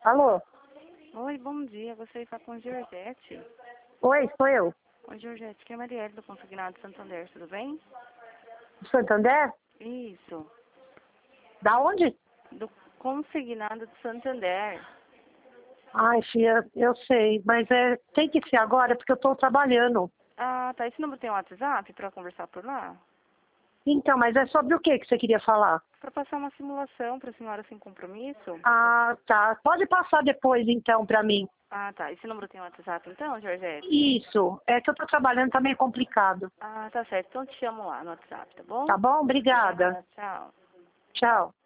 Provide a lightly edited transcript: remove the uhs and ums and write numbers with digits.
Alô? Oi, bom dia. Gostaria de falar com Georgette. Oi, sou eu. Oi, Georgette. Aqui é a Marielle do Consignado Santander. Tudo bem? Santander? Isso. Da onde? Do Consignado de Santander. Ai, filha, eu sei, mas tem que ser agora porque eu estou trabalhando. Ah, tá. Esse número tem um WhatsApp para conversar por lá? Então, mas é sobre o que você queria falar? Para passar uma simulação para a senhora sem compromisso? Ah, tá. Pode passar depois, então, para mim. Ah, tá. Esse número tem um WhatsApp então, Georgette? Isso. É que eu estou trabalhando, tá meio complicado. Ah, tá certo. Então te chamo lá no WhatsApp, tá bom? Tá bom? Obrigada. Obrigada. Tchau. Tchau.